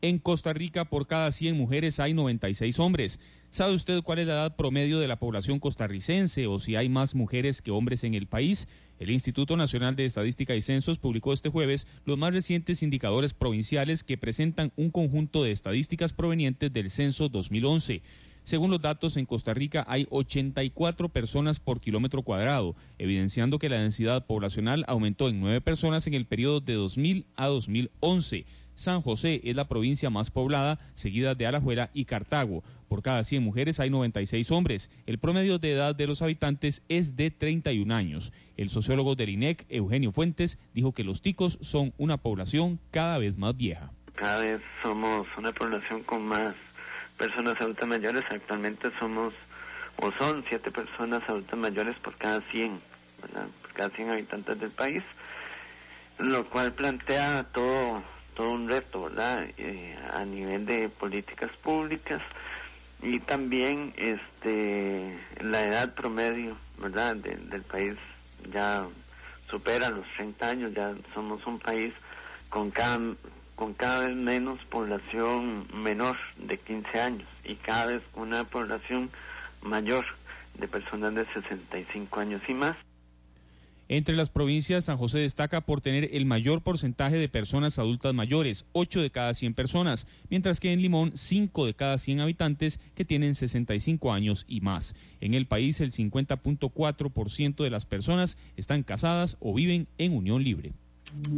En Costa Rica, por cada 100 mujeres hay 96 hombres. ¿Sabe usted cuál es la edad promedio de la población costarricense o si hay más mujeres que hombres en el país? El Instituto Nacional de Estadística y Censos publicó este jueves los más recientes indicadores provinciales que presentan un conjunto de estadísticas provenientes del censo 2011. Según los datos, en Costa Rica hay 84 personas por kilómetro cuadrado, evidenciando que la densidad poblacional aumentó en 9 personas en el periodo de 2000 a 2011. San José es la provincia más poblada, seguida de Alajuela y Cartago. Por cada 100 mujeres hay 96 hombres. El promedio de edad de los habitantes es de 31 años. El sociólogo del INEC, Eugenio Fuentes, dijo que los ticos son una población cada vez más vieja. Cada vez somos una población con más personas adultas mayores. Actualmente son 7 personas adultas mayores por cada 100, ¿verdad? Por cada 100 habitantes del país, lo cual plantea todo un reto, ¿verdad? A nivel de políticas públicas y también la edad promedio, ¿verdad? Del país ya supera los 30 años, ya somos un país con cada vez menos población menor de 15 años y cada vez una población mayor de personas de 65 años y más. Entre las provincias, San José destaca por tener el mayor porcentaje de personas adultas mayores, 8 de cada 100 personas, mientras que en Limón, 5 de cada 100 habitantes que tienen 65 años y más. En el país, el 50.4% de las personas están casadas o viven en unión libre.